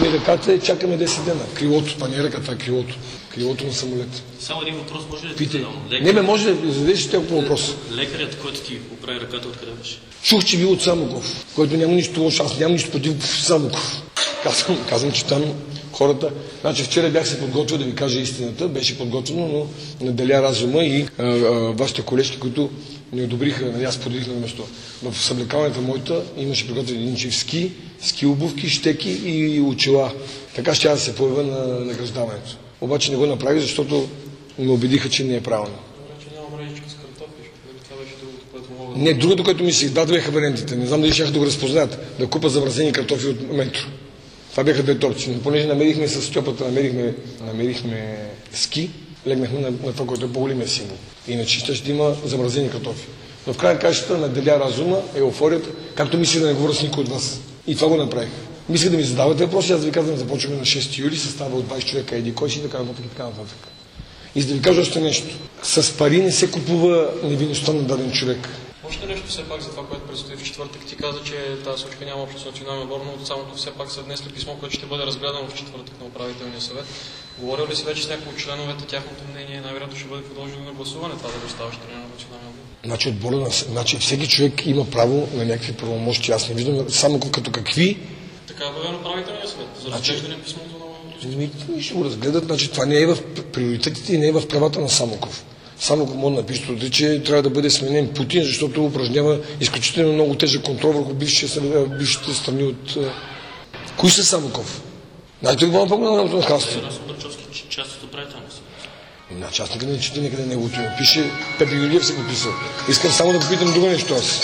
ми ръката, чакаме 10 дена. Крилото, това не е ръката, крилото. Крилото на самолета. Само един въпрос може ли да ти задам? Не, може да зададеш няколко въпроса. Лекарят, който ти оправи ръката, откъде беше? Чух, че бил от Самоков, който няма нищо лошо. Аз нямам нищо против Самоков. Казвам, че там хората... Значи вчера бях се подготвил да ви кажа истината, беше подготвено, но наделя разума и вашите колежки, които не одобриха, нали, аз поделих на место. В съблекалната моята имаше приготвен един чиф ски обувки, щеки и очила. Така ще да се появя на награждаването. Обаче не го направи, защото ме убедиха, че не е правилно. Не, другото, което мислих, да, бяха вариантите. Не знам дали ще да го разпознаят. Да купа замразени картофи от метро. Това бяха двете опции. Но понеже намерихме с Стьопата, намерихме ски, легнахме на това, което е по-големия символ. Иначе ще има замразени картофи. Но в крайна качеството наделя разума, еуфорията, както мисля да не говоря с никой от вас. И това го направих. Мисля да ми задавате въпроси, аз ви казвам, започваме на 6 юли, състава от 20 човека, еди кой си, така нататък. И за да ви кажа още нещо. С пари не се купува невинността на даден човек. Още нещо все пак за това, което предстои в четвъртък. Ти каза, че тази случка няма общо с националния отбор, но от самото все пак са внесли писмо, което ще бъде разгледано в четвъртък на управителния съвет. Говорил ли си вече с някои от членовете, тяхното мнение, най-вероятно ще бъде продължено на гласуване, това да го ставаш тренер на националния отбор? Значи всеки човек има право на някакви правомощи. Аз не виждам само като какви. Така бъде на управителния съвет, за разглеждане писмото на ще го разгледат, значи това не е в приоритетите и не е в правата на Самоков. Самоков може да напише, че трябва да бъде сменен Путин, защото упражнява изключително много тежък контрол върху бившите страни от... Кои са Самоков? Знаете ли по-много на работа на хасто? Част от управителния съвет. Значи аз никъде не чета, никъде не го чуя. Пише, Пепи Георгиев се го писал. Искам само да попитам друго нещо аз.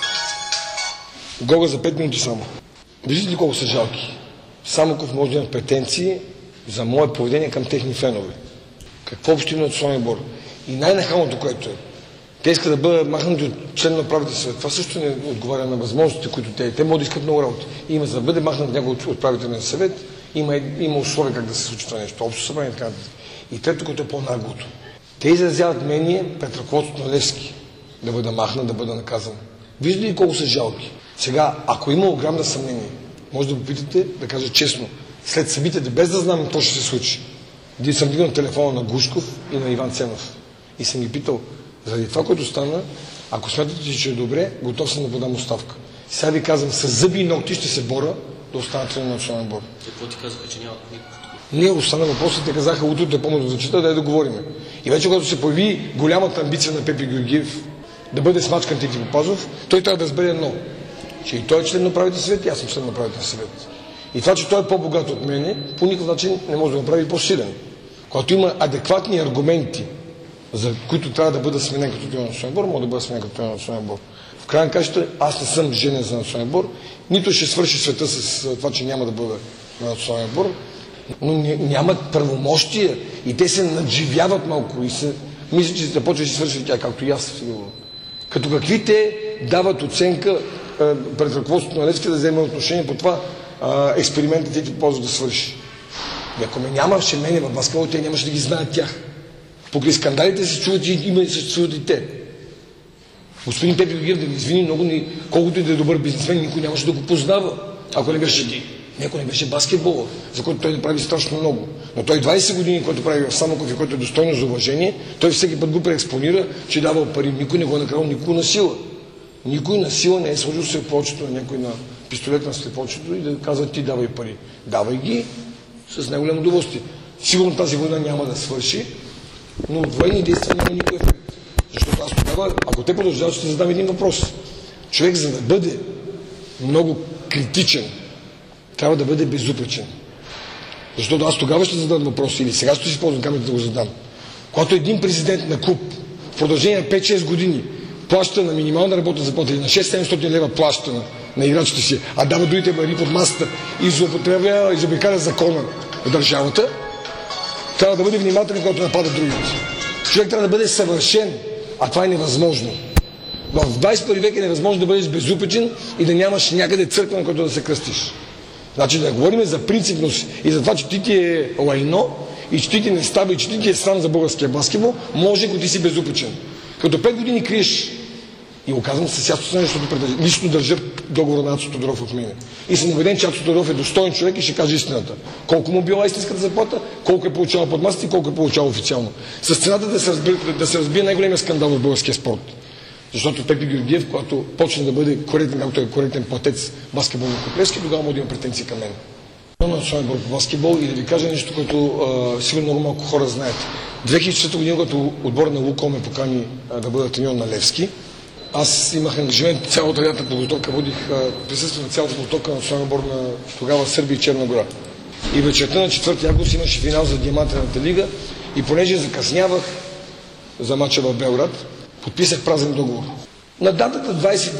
Гога за 5 минути само. Виждате ли колко са жалки? Самоков може да има претенции за мое поведение към техни фенове. Какво общо има националния отбор? И най-нахалното, което е, те искат да бъдат махнати от член на управителния съвет. Това също не отговаря на възможностите, които те могат да искат много работа. Има за да бъде махнат някой от управителния съвет, има условия как да се случи това нещо. Общо събрание и така нататък. И трето, което е по-наглото. Те изразяват мнение пред ръководството на Левски да бъде махнат, да бъде наказан. Виждате ли колко са жалки? Сега, ако има огромно съмнение, може да попитате, да кажа честно, след събитията, без да знам какво ще се случи. Дие съм дигнал телефона на Гушков и на Иван Ценов. И съм ги питал, заради това, което стана, ако смятате, че е добре, готов съм да подам оставка. Сега ви казвам, с зъби и ногти ще се боря да остана член на национален отбор. Какво ти казаха, че няма никакво? Не, остана въпросът, те казаха, утре те помня да зачита, да говорим. И вече, когато се появи голямата амбиция на Пепи Георгиев да бъде смачкан Тити Попазов, той трябва да разбере едно, че и той е член на управителния съвет, и аз съм член на управителния съвет. И това, че той е по-богат от мене, по никакъв начин не може да го направи по-силен. Когато има адекватни аргументи, за които трябва да бъда сменен като тренер на национален отбор, може да бъда сменен като тренер на национален отбор. В крайна качество, аз не съм женен за национален отбор, нито ще свърши света с това, че няма да бъда на национален отбор, но нямат правомощия и те се надживяват малко и мисля, че започва да си свърши тя, както и аз сигурно. Като какви те дават оценка пред ръководството на Левски да вземе отношение по това експериментите ти ползва да свърши. И ако ме нямаше мене в баскетбол, те нямаше да ги знаят тях. Покрай скандалите се чуват и съществуват и те. Господин Пепи Георгиев, да ви извини много, колкото и да е добър бизнесмен, никой нямаше да го познава. Ако не беше баскетбола, за който той направи страшно много. Но той 20 години, който прави в Самоков и който е достойно за уважение, той всеки път го преекспонира, че давал пари. Никой не го е накрал, никой на сила. Никой на сила не е сложил слепочето на някой на пистолет на слепочето и да казва ти давай пари. Давай ги с най-голямо удоволствие. Сигурно тази война няма да свърши, но от военни действия няма никой ефект. Защото аз тогава, ако те продължават, ще задам един въпрос. Човек, за да бъде много критичен, трябва да бъде безупречен. Защото аз тогава ще задам въпрос или сега ще си използвам камерата да го задам. Когато един президент на клуб в продължение на 5-6 години плаща на минимална работна заплата или на 600-700 лева плаща на играчите си, а дава другите пари под масата и злоупотребява и заобикаля закона на държавата, трябва да бъде внимателен, когато напада другите. Човек трябва да бъде съвършен, а това е невъзможно. В 21 век е невъзможно да бъдеш безупречен и да нямаш някъде църква, на която да се кръстиш. Значи да говорим за принципност и за това, че ти е лайно и че ти не става и че ти е срам за българския баскетбол, може, ако ти си безупречен. Като 5 години криеш, и го казвам с ясно, защото лично държа договора на Ацо Тодоров от мене. И съм убеден, че Ацо Тодоров е достоен човек и ще каже истината. Колко му била истинската заплата, колко е получавал под масата и колко е получавал официално. С цената да се разбие най-големия скандал в българския спорт. Защото Пепи Георгиев, когато почне да бъде коректен, както е коректен платец баскетболно Коплевски, тогава може да има претенции към мен. На национален отбор по баскетбол и да ви кажа нещо, което сигурно много малко хора знаят. 2004 година, когато отбор на Лукол ме покани да бъда треньор на Левски, аз имах ангажимент цялата лятна подготовка, водих присъствие на цялата подготовка на национален отбор на тогава Сърбия и Черна гора. И вечерта на 4 август имаше финал за Диамантената лига и понеже закъснявах за мача в Белград, подписах празен договор. На датата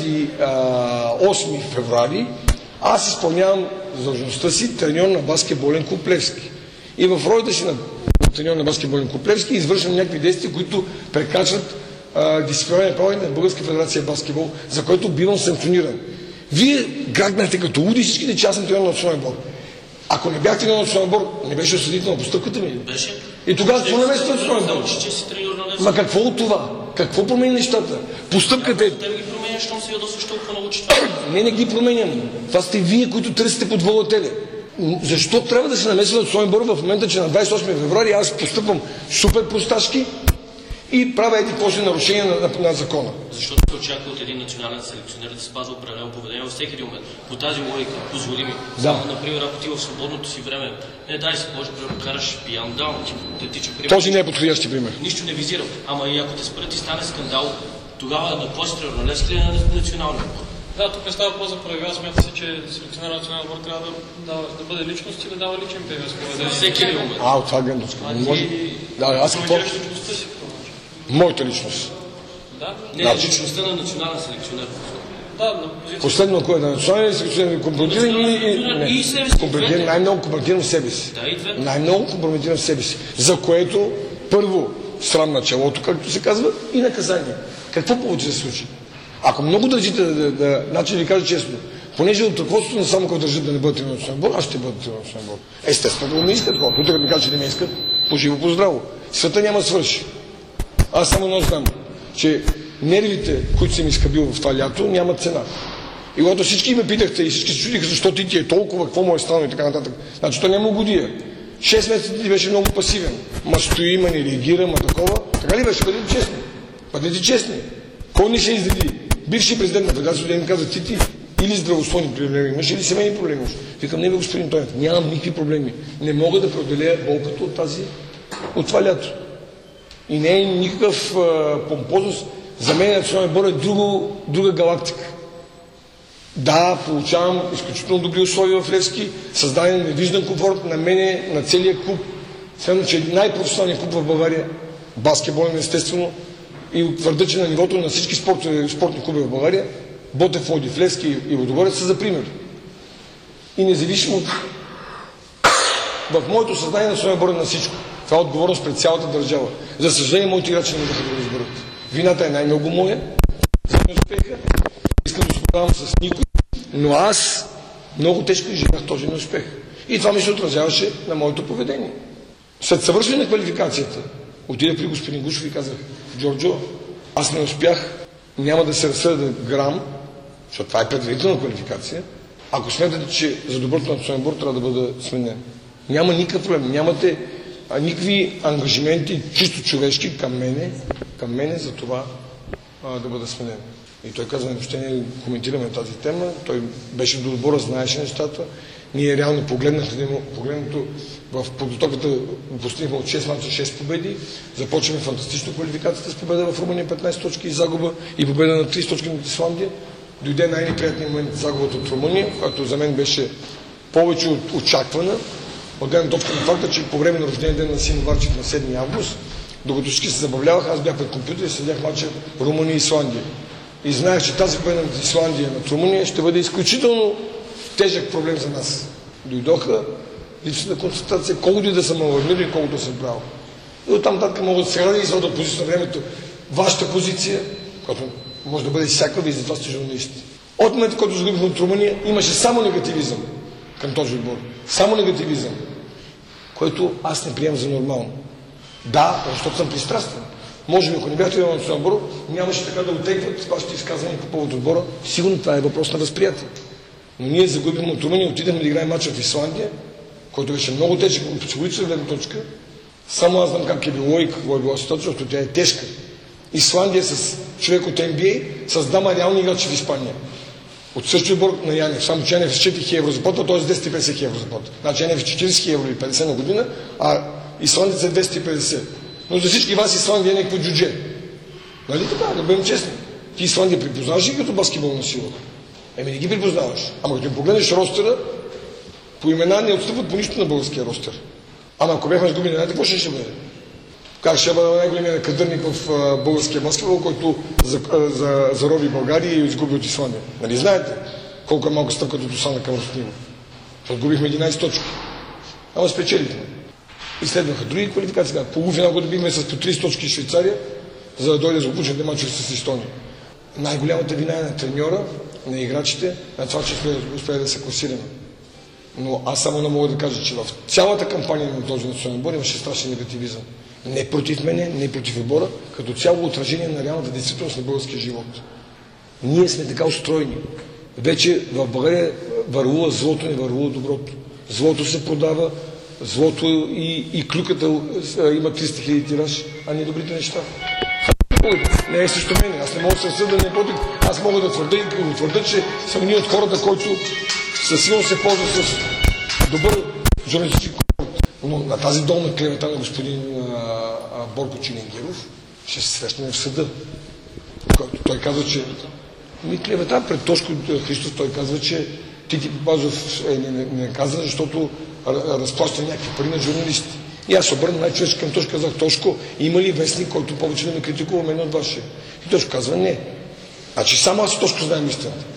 28 февруари аз изпълнявам длъжността си треньор на баскетболен клуб Левски. И в ролята си на треньор на баскетболен клуб Левски извършвам някакви действия, които прекрачват дисциплинарния правилник на Българска федерация баскетбол, за който бивам санкциониран. Вие грагнахте като луди всичките, че аз съм треньор на национален отбор. Ако не бях треньор на национален отбор, не беше осъдител на постъпката ми. Беше. И тогава какво не беше национален отбор? Ма какво от това? Какво промени нещата? Постъпката е... Те ги променяш, щом си ядосваш толкова много чета. Не ги променям. Това сте вие, които търсите под волателя. Защо трябва да се намесва национален отбор в момента, че на 28 февруари аз постъпвам супер просташки и правя ети после нарушения на закона? Защото се очаква от един национален селекционер да спазва определено поведение във всеки един момент. По тази логика, позволи ми. Да. Например, ако ти в свободното си време, не дай се, може да караш пиян даун, да тича пример. Този не е подходящи пример. Нищо не визирам. Ама и ако те спрат и стане скандал, тогава на кой си тренер? На Левски или на националния отбор? Да, тук не става въпрос за правила. Смята се, че селекционер на национален отбор трябва да бъде личност и да дава личен пример. Всеки един момент. От това гледна точка. Да, аз какво? Моята личност. Да? Не, личността на национален селекционер. Да, на позиция. Последно, кое е на национален селекционер, компрометиран И себе си. компрометиран, най-много компрометирам себе си. Да, и двете. Най-много компрометирам себе си. За което, първо, срам на челото, както се казва, и наказание. Какво повече се случи? Ако много държите значи ви кажа честно, понеже от ръководството на само като държат да не бъдат тренер на национален отбор, аз ще бъда тренер на национален отбор. Естествено, да ме искат хора. Утре ми кажа, че не ме искат, поживо по здраво. Света няма да свърши. Аз само едно знам, че нервите, които съм изхабил в това лято, нямат цена. И когато всички ме питахте и всички се чудиха, защо ти е толкова, какво му е станало и така нататък, значи то няма годия. 6 месеца ти беше много пасивен. Ма стои, ма не реагира, ма такова. Така ли беше? Бъдете честни. Бъдете честни. Кой не се изреди? Бивши президент на федерацията да ми каза, ти или здравословни проблеми имаш, или семейни проблеми имаш. Викам, не бе, господин Тонев, нямам никакви проблеми. Не мога да преодолея болката от това лято. И не е никакъв помпозност. За мен национален отбор е друга галактика. Да, получавам изключително добри условия в Левски, създаден невиждан комфорт на мене, на целия клуб. Следно, че най-професионалният клуб в България, баскетболен естествено, и твърда, че на нивото на всички спортни клуби в България, Ботев, Пловдив, Левски и Лудогорец са за пример. И независимо от... В моето съзнание национален отбор е на всичко. Това е отговорност пред цялата държава. За съжаление, моите играчи не можеха да го разберат. Вината е най-много моя за неуспеха. Искам да споделявам с никой, но аз много тежко изживях този неуспех. И това ми се отразяваше на моето поведение. След съвършване на квалификацията, отидах при господин Гушев и казах, Джорджо, аз не успях, няма да се разсъда грам, защото това е предварителна квалификация, ако смятате, че за доброто на национален отбор трябва да бъда сменен. Няма никакъв проблем, нямате никакви ангажименти, чисто човешки към мене за това да бъда сменен. И той каза, въобще не коментираме тази тема, той беше до отбора, знаеше нещата. Ние реално погледнато в подготовката постигнахме от 6 мача 6 победи, започваме фантастично квалификацията с победа в Румъния 15 точки и загуба и победа на 30 точки от Исландия. Дойде най-неприятният момент загубата от Румъния, която за мен беше повече от очаквана, от гледна точка на факта, че по време на рождения ден на син Варчев на 7 август, докато всички се забавляваха, аз бях пред компютър и следях мача Румъния и Исландия. И знаех, че тази победа над Исландия над Румъния ще бъде изключително тежък проблем за нас. Дойдоха липсата на концентрация, колкото и да съм алармирал и колкото съм правил. И оттам татък могат сега да изводят позиция на времето. Вашата позиция, която може да бъде всякаква, и затова сте журналисти. От момента, който загубихме от Румъния, имаше само негативизъм към този отбор. Само негативизъм, който аз не приемам за нормално. Да, защото съм пристрастен. Може би, ако не бяхте на национален отбор, нямаше така да отегват вашите изказвания по повод отбора. Сигурно това е въпрос на възприятие. Но ние загубихме от Румъния, отидахме да играем матча в Исландия, който беше много тежък от психологическа гледна точка. Само аз знам как е било и какво е било ситуация, защото тя е тежка. Исландия с човек от NBA създава реални играчи в Испания. От същия отбор на Янев, само че Янев е с 4000 евро заплата, т.е. 250 евро заплата. Значи Янев е 40 евро или 50 на година, а Исландец е 250. Но за всички вас Исландия е някакво джудже. Нали така, да бъдем честни. Ти Исландия припознаваш ли като баскетболна сила? Не ги припознаваш. Ама като им погледнеш ростера, по имена не отстъпват по нищо на българския ростер. Ама ако бяхме сгубили, какво ще бъде? Как ще бъде най-големият кадърник в българския баскетбол, който зароби България и изгуби от Исландия? Нали знаете колко е малка стъпката от Осана към Ростниво? Отгубихме 11 точки. Ама спечелихме. И следваха други квалификации. Полуфинал го добихме с по 30 точки Швейцария, за да дойде злополучните мачове с Естония. Най-голямата вина е на треньора, на играчите, на това, че успее да се класираме. Но аз само не мога да кажа, че в цялата кампания на този национален отбор имаше страшен негативизъм. Не против мене, не против отбора, като цяло отражение на реалната действителност на българския живот. Ние сме така устроени. Вече в България върлува злото, не върлува доброто. Злото се продава, злото и клюката има 300 000 тираж, а не добрите неща. Не е също мене. Аз не мога да се съда, да не против. Аз мога да твърда, че съм един от хората, който със сигурно се ползва с добър журналистически контакт. Но на тази долна клевета на господин Борко Чилингиров ще се срещнем в съда. Той казва, че клевета пред Тошко Христов, той казва, че Тити Папазов е наказан, защото разплаща някакви пари на журналисти. И аз обърна най-човече към Тошко, казах: Тошко, има ли вестник, който повече да ме критикува мен от вашия? И Тошко казва: не. Значи само аз и Тошко знаем истината.